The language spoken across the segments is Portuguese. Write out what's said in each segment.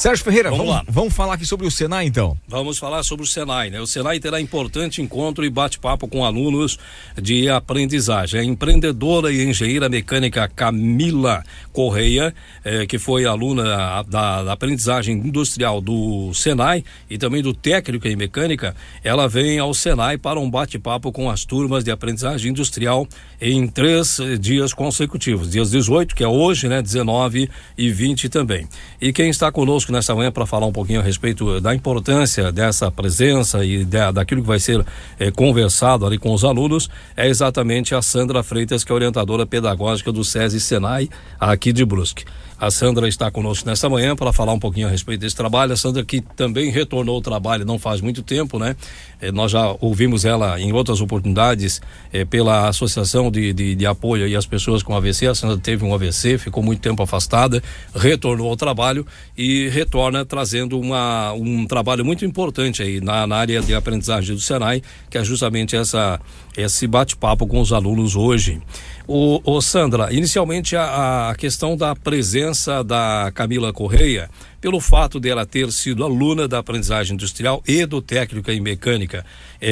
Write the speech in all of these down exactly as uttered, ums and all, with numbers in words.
Sérgio Ferreira, vamos, vamos lá. Vamos falar aqui sobre o Senai, então. Vamos falar sobre o Senai, né? O Senai terá importante encontro e bate-papo com alunos de aprendizagem. A empreendedora e engenheira mecânica Camila Correia, eh, que foi aluna da, da aprendizagem industrial do Senai e também do técnico em mecânica, ela vem ao Senai para um bate-papo com as turmas de aprendizagem industrial em três dias consecutivos. Dias dezoito, que é hoje, né? dezenove e vinte também. E quem está conosco nessa manhã para falar um pouquinho a respeito da importância dessa presença e da, daquilo que vai ser eh, conversado ali com os alunos é exatamente a Sandra Freitas, que é orientadora pedagógica do SESI Senai aqui de Brusque. A Sandra está conosco nessa manhã para falar um pouquinho a respeito desse trabalho. A Sandra que também retornou ao trabalho não faz muito tempo, né? Eh, nós já ouvimos ela em outras oportunidades eh, pela Associação de, de, de Apoio e as pessoas com A V C. A Sandra teve um A V C, ficou muito tempo afastada, retornou ao trabalho e retorna trazendo uma, um trabalho muito importante aí na, na área de aprendizagem do Senai, que é justamente essa, esse bate-papo com os alunos hoje. O, o Sandra, inicialmente a, a questão da presença da Camila Correia, pelo fato dela ter sido aluna da aprendizagem industrial e do técnico em mecânica,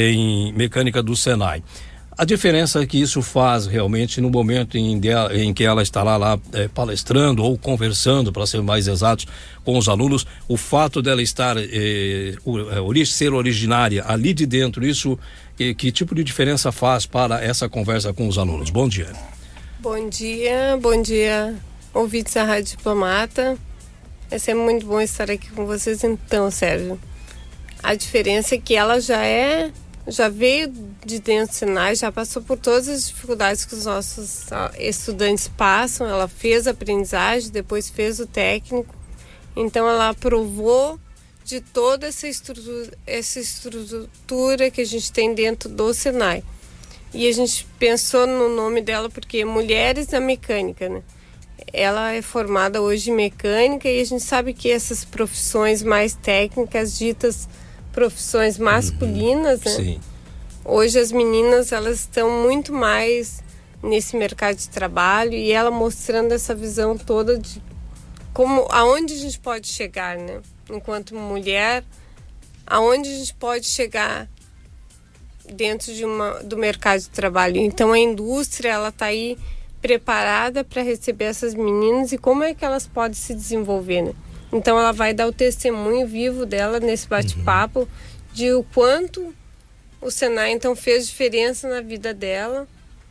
em mecânica do Senai. A diferença que isso faz realmente no momento em, de, em que ela está lá, lá é, palestrando ou conversando, para ser mais exatos, com os alunos, o fato dela estar, é, o, ser originária ali de dentro, isso, que, que tipo de diferença faz para essa conversa com os alunos? Bom dia. Bom dia, bom dia, ouvintes da Rádio Diplomata. É sempre muito bom estar aqui com vocês. Então, Sérgio, a diferença é que ela já é... já veio de dentro do Senai, já passou por todas as dificuldades que os nossos estudantes passam. Ela fez a aprendizagem, depois fez o técnico. Então ela aprovou de toda essa estrutura, essa estrutura que a gente tem dentro do Senai. E a gente pensou no nome dela porque Mulheres na Mecânica, né? Ela é formada hoje em mecânica e a gente sabe que essas profissões mais técnicas, ditas profissões masculinas, uhum, né? Sim. Hoje as meninas, elas estão muito mais nesse mercado de trabalho e ela mostrando essa visão toda de como, aonde a gente pode chegar, né? Enquanto mulher, aonde a gente pode chegar dentro de uma, do mercado de trabalho. Então a indústria, ela está aí preparada para receber essas meninas e como é que elas podem se desenvolver, né? Então ela vai dar o testemunho vivo dela nesse bate-papo, uhum, de o quanto o Senai então fez diferença na vida dela,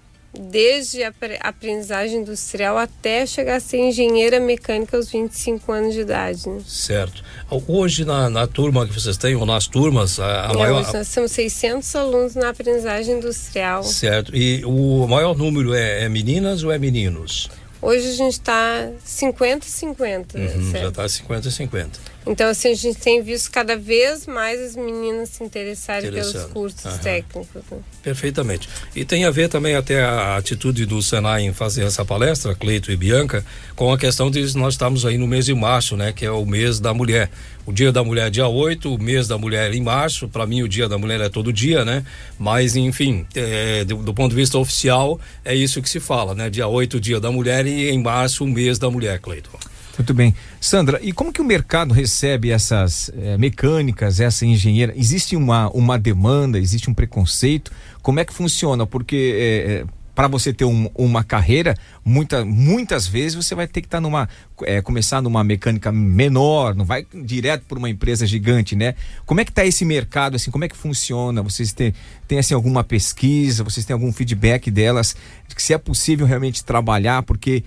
desde a aprendizagem industrial até chegar a ser engenheira mecânica aos vinte e cinco anos de idade, né? Certo. Hoje na, na turma que vocês têm, ou nas turmas, a, a é, maior... Hoje nós temos seiscentos alunos na aprendizagem industrial. Certo. E o maior número é, é meninas ou é meninos? Hoje a gente está cinquenta a cinquenta. Uhum, já está cinquenta a cinquenta. Então, assim, a gente tem visto cada vez mais as meninas se interessarem pelos cursos, uhum, técnicos. Né? Perfeitamente. E tem a ver também até a atitude do Senai em fazer essa palestra, Cleito e Bianca, com a questão de nós estamos aí no mês de março, né? Que é o mês da mulher. O dia da mulher é dia oito, o mês da mulher é em março. Para mim o dia da mulher é todo dia, né? Mas enfim, é, do, do ponto de vista oficial é isso que se fala, né? Dia oito, dia da mulher, e em março o mês da mulher, Cleito. Muito bem. Sandra, e como que o mercado recebe essas é, mecânicas, essa engenheira? Existe uma, uma demanda, existe um preconceito? Como é que funciona? Porque é, para você ter um, uma carreira, muita, muitas vezes você vai ter que estar tá numa, é, começar numa mecânica menor, não vai direto para uma empresa gigante, né? Como é que está esse mercado, assim, como é que funciona? Vocês têm, têm assim, alguma pesquisa, vocês têm algum feedback delas, de se é possível realmente trabalhar, porque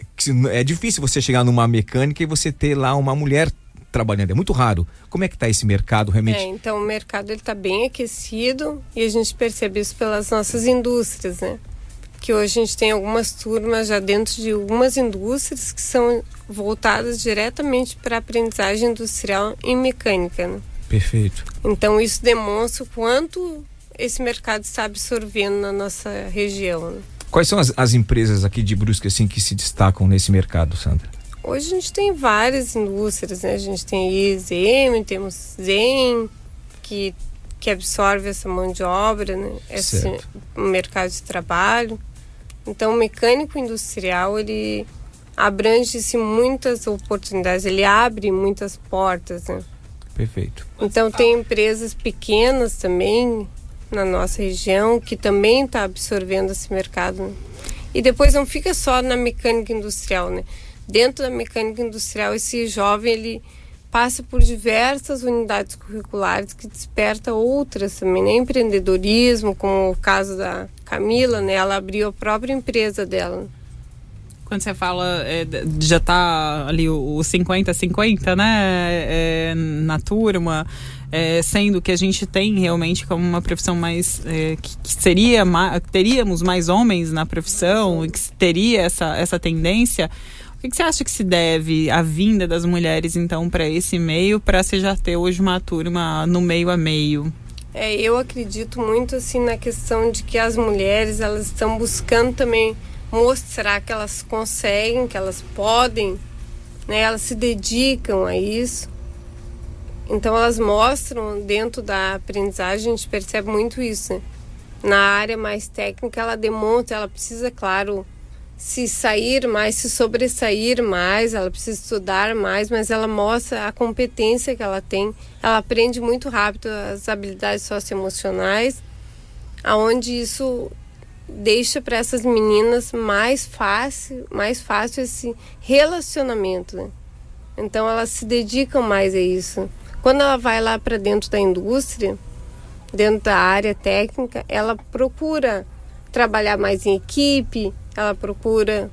é difícil você chegar numa mecânica e você ter lá uma mulher trabalhando, é muito raro. Como é que está esse mercado realmente? É, então o mercado ele está bem aquecido e a gente percebe isso pelas nossas indústrias, né? Que hoje a gente tem algumas turmas já dentro de algumas indústrias que são voltadas diretamente para a aprendizagem industrial em mecânica, né? Perfeito. Então isso demonstra o quanto esse mercado está absorvendo na nossa região, né? Quais são as, as empresas aqui de Brusque assim, que se destacam nesse mercado, Sandra? Hoje a gente tem várias indústrias, né? A gente tem I Z M, temos Zen, que, que absorve essa mão de obra, né? Esse mercado de trabalho. Então o mecânico industrial, ele abrange-se muitas oportunidades, ele abre muitas portas, né? Perfeito. Então tem empresas pequenas também na nossa região que também está absorvendo esse mercado, né? E depois não fica só na mecânica industrial, né? Dentro da mecânica industrial, esse jovem ele passa por diversas unidades curriculares que desperta outras também, né? Empreendedorismo, como o caso da Camila, né? Ela abriu a própria empresa dela. Quando você fala, é, já tá ali o cinquenta a cinquenta, né, é, na turma, é, sendo que a gente tem realmente como uma profissão mais, é, que, que seria, teríamos mais homens na profissão, que teria essa, essa tendência. O que, que você acha que se deve à vinda das mulheres, então, para esse meio, para você já ter hoje uma turma no meio a meio? É, eu acredito muito, assim, na questão de que as mulheres, elas estão buscando também mostrar que elas conseguem, que elas podem, né? Elas se dedicam a isso. Então elas mostram dentro da aprendizagem, a gente percebe muito isso, né? Na área mais técnica ela demonstra, ela precisa, claro, se sair mais, se sobressair mais, ela precisa estudar mais, mas ela mostra a competência que ela tem, ela aprende muito rápido as habilidades socioemocionais, aonde isso deixa para essas meninas mais fácil, mais fácil esse relacionamento, né? Então elas se dedicam mais a isso. Quando ela vai lá para dentro da indústria, dentro da área técnica, ela procura trabalhar mais em equipe, ela procura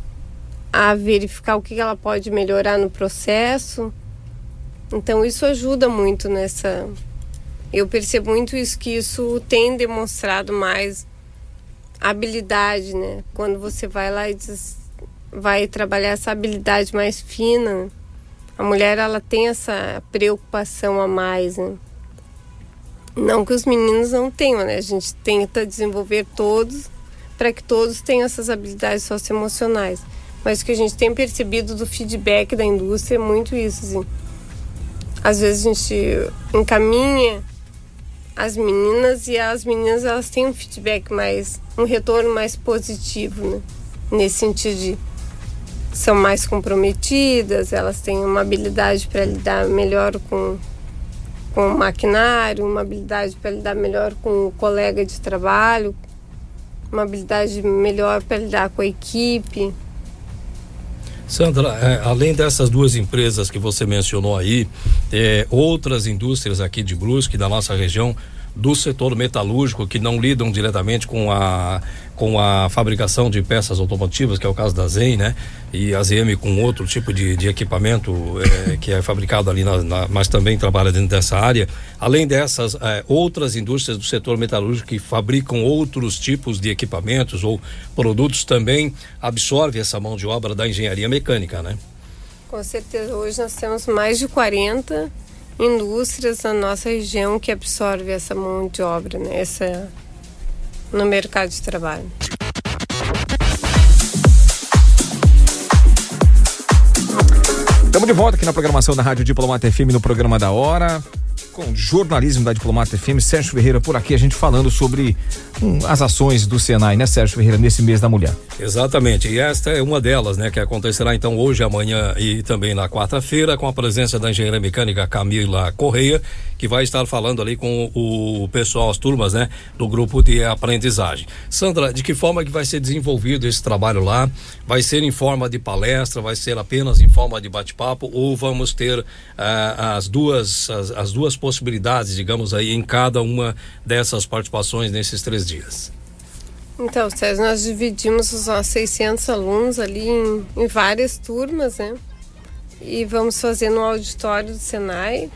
a verificar o que ela pode melhorar no processo. Então isso ajuda muito nessa... Eu percebo muito isso, que isso tem demonstrado mais habilidade, né? Quando você vai lá e diz, vai trabalhar essa habilidade mais fina, a mulher, ela tem essa preocupação a mais, né? Não que os meninos não tenham, né? A gente tenta desenvolver todos para que todos tenham essas habilidades socioemocionais. Mas o que a gente tem percebido do feedback da indústria é muito isso, assim. Às vezes a gente encaminha as meninas e as meninas, elas têm um feedback mais, um retorno mais positivo, né? Nesse sentido de são mais comprometidas, elas têm uma habilidade para lidar melhor com, com o maquinário, uma habilidade para lidar melhor com o colega de trabalho, uma habilidade melhor para lidar com a equipe. Sandra, é, além dessas duas empresas que você mencionou aí, é, outras indústrias aqui de Brusque, da nossa região, do setor metalúrgico, que não lidam diretamente com a, com a fabricação de peças automotivas, que é o caso da Zen, né? E a Z M com outro tipo de, de equipamento é, que é fabricado ali, na, na, mas também trabalha dentro dessa área. Além dessas, é, outras indústrias do setor metalúrgico que fabricam outros tipos de equipamentos ou produtos também absorvem essa mão de obra da engenharia mecânica, né? Com certeza, hoje nós temos mais de quarenta indústrias na nossa região que absorvem essa mão de obra, né? Essa, no mercado de trabalho. Estamos de volta aqui na programação da Rádio Diplomata F M, no programa da hora, com jornalismo da Diplomata F M. Sérgio Ferreira por aqui, a gente falando sobre hum, as ações do Senai, né, Sérgio Ferreira, nesse mês da mulher. Exatamente, e esta é uma delas, né, que acontecerá então hoje, amanhã e também na quarta-feira, com a presença da engenheira mecânica Camila Correia, que vai estar falando ali com o pessoal, as turmas, né, do grupo de aprendizagem. Sandra, de que forma que vai ser desenvolvido esse trabalho lá? Vai ser em forma de palestra, vai ser apenas em forma de bate-papo, ou vamos ter ah, as duas as, as duas possibilidades, digamos aí, em cada uma dessas participações nesses três dias? Então, Sérgio, nós dividimos os nossos seiscentos alunos ali em, em várias turmas, né? E vamos fazer no auditório do Senai,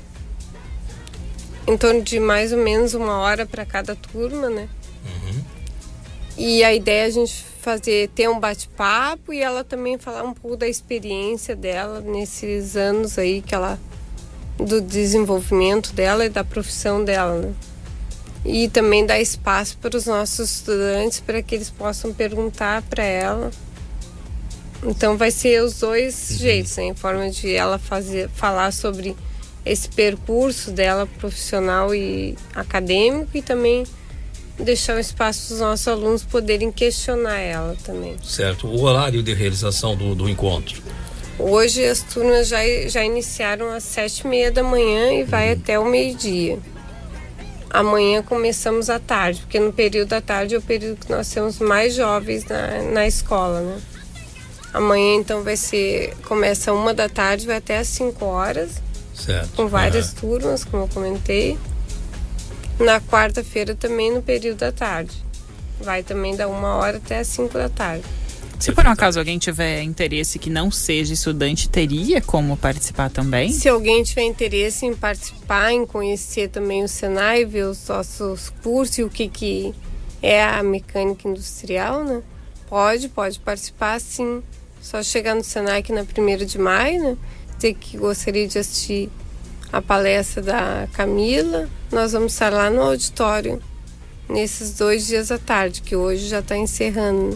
em torno de mais ou menos uma hora para cada turma, né? Uhum. E a ideia é a gente fazer, ter um bate-papo e ela também falar um pouco da experiência dela nesses anos aí que ela, do desenvolvimento dela e da profissão dela, né? E também dar espaço para os nossos estudantes para que eles possam perguntar para ela. Então vai ser os dois uhum. jeitos, né? Em forma de ela fazer, falar sobre esse percurso dela profissional e acadêmico, e também deixar um espaço para os nossos alunos poderem questionar ela também. Certo. O horário de realização do, do encontro? Hoje as turmas já, já iniciaram às sete e meia da manhã e vai uhum. até o meio-dia. Amanhã começamos à tarde, porque no período da tarde é o período que nós temos mais jovens na, na escola, né? Amanhã então vai ser, começa uma da tarde, vai até às cinco horas. Certo. Com várias uhum. turmas, como eu comentei. Na quarta-feira também no período da tarde. Vai também da uma hora até às cinco da tarde. Se por um acaso alguém tiver interesse que não seja estudante, teria como participar também? Se alguém tiver interesse em participar, em conhecer também o Senai, ver os nossos cursos e o que, que é a mecânica industrial, né? Pode, pode participar sim. Só chegar no Senai aqui na primeira de maio, né? Dizer que gostaria de assistir a palestra da Camila. Nós vamos estar lá no auditório nesses dois dias à tarde, que hoje já está encerrando.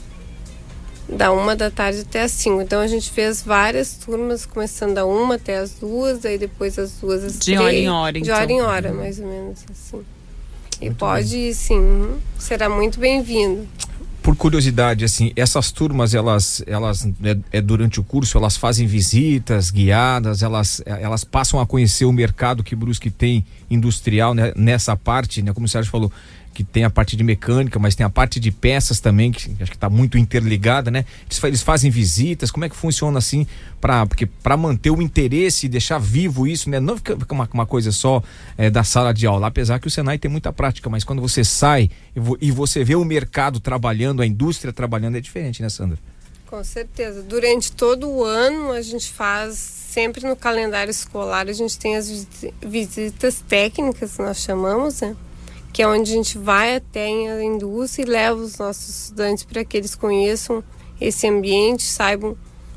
Da uma da tarde até as cinco. Então a gente fez várias turmas, começando da uma até as duas, aí depois as duas às três. De hora em hora, então. De hora em hora, mais ou menos assim. E Muito pode bem. ir, sim. Será muito bem-vindo. Por curiosidade, assim, essas turmas, elas, elas é, é durante o curso, elas fazem visitas guiadas, elas, elas passam a conhecer o mercado que Brusque tem industrial, né, nessa parte, né, como o Sérgio falou, que tem a parte de mecânica, mas tem a parte de peças também, que acho que está muito interligada, né? Eles, eles fazem visitas, como é que funciona assim, para porque para manter o interesse e deixar vivo isso, né? Não fica uma, uma coisa só é, da sala de aula, apesar que o Senai tem muita prática, mas quando você sai e, vo, e você vê o mercado trabalhando, a indústria trabalhando, é diferente, né, Sandra? Com certeza. Durante todo o ano a gente faz, sempre no calendário escolar, a gente tem as visitas técnicas, nós chamamos, né? Que é onde a gente vai até a indústria e leva os nossos estudantes para que eles conheçam esse ambiente, saibam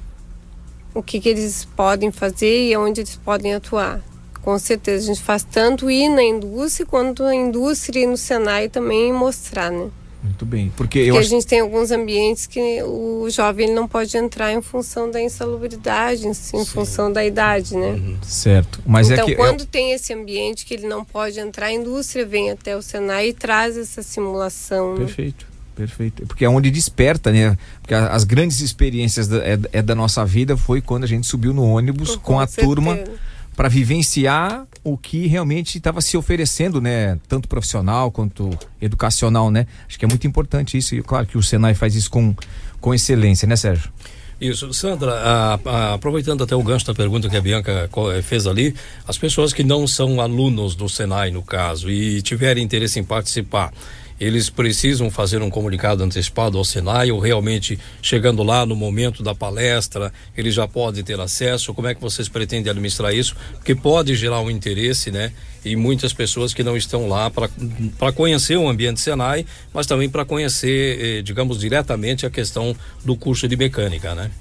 o que, que eles podem fazer e onde eles podem atuar. Com certeza, a gente faz tanto ir na indústria quanto a indústria e no Senai também mostrar, né? Muito bem, porque, porque eu a acho... gente tem alguns ambientes que o jovem ele não pode entrar em função da insalubridade, em Sim. função da idade, né? Uhum. Certo. Mas então, é que quando eu... tem esse ambiente que ele não pode entrar, a indústria vem até o Senai e traz essa simulação. Perfeito, né? Perfeito. Porque é onde desperta, né? Porque as grandes experiências da, é, é da nossa vida foi quando a gente subiu no ônibus com, com a certeza. turma para vivenciar o que realmente estava se oferecendo, né? Tanto profissional quanto educacional, né? Acho que é muito importante isso e claro que o Senai faz isso com, com excelência, né, Sérgio? Isso, Sandra, a, a, aproveitando até o gancho da pergunta que a Bianca fez ali, as pessoas que não são alunos do Senai, no caso, e tiverem interesse em participar, eles precisam fazer um comunicado antecipado ao Senai ou realmente chegando lá no momento da palestra, eles já podem ter acesso? Como é que vocês pretendem administrar isso? Porque pode gerar um interesse, né? E muitas pessoas que não estão lá para conhecer o ambiente Senai, mas também para conhecer, eh, digamos, diretamente a questão do curso de mecânica, né?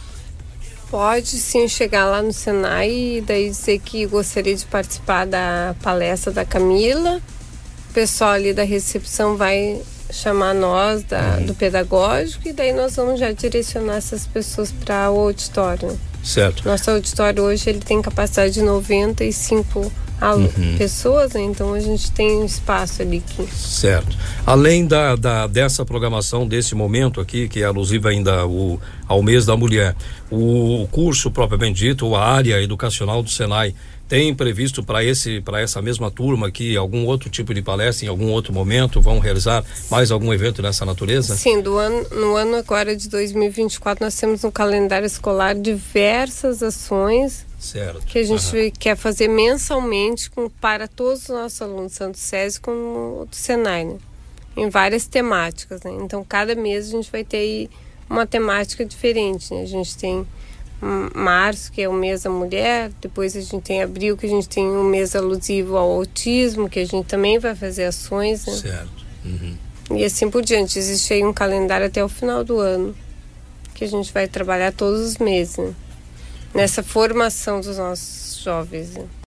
Pode sim chegar lá no Senai e daí dizer que gostaria de participar da palestra da Camila. O pessoal ali da recepção vai chamar nós da, uhum. do pedagógico e daí nós vamos já direcionar essas pessoas para o auditório. Certo. Nosso auditório hoje ele tem capacidade de noventa e cinco alu- uhum. pessoas, né? Então a gente tem um espaço ali. Que... Certo. Além da, da, dessa programação, desse momento aqui, que é alusiva ainda o, ao mês da mulher, o curso propriamente dito, ou a área educacional do Senai, tem previsto para esse, para essa mesma turma aqui algum outro tipo de palestra em algum outro momento? Vão realizar mais algum evento dessa natureza? Sim, do ano, no ano agora de dois mil e vinte e quatro nós temos no calendário escolar diversas ações certo. que a gente uhum. quer fazer mensalmente com, para todos os nossos alunos, tanto do SESI como do Senai, né? Em várias temáticas, né? Então cada mês a gente vai ter aí uma temática diferente, né? A gente tem março, que é o mês da mulher, depois a gente tem abril, que a gente tem um mês alusivo ao autismo, que a gente também vai fazer ações, né? Certo. Uhum. E assim por diante, existe aí um calendário até o final do ano, que a gente vai trabalhar todos os meses, né? Nessa formação dos nossos jovens, né?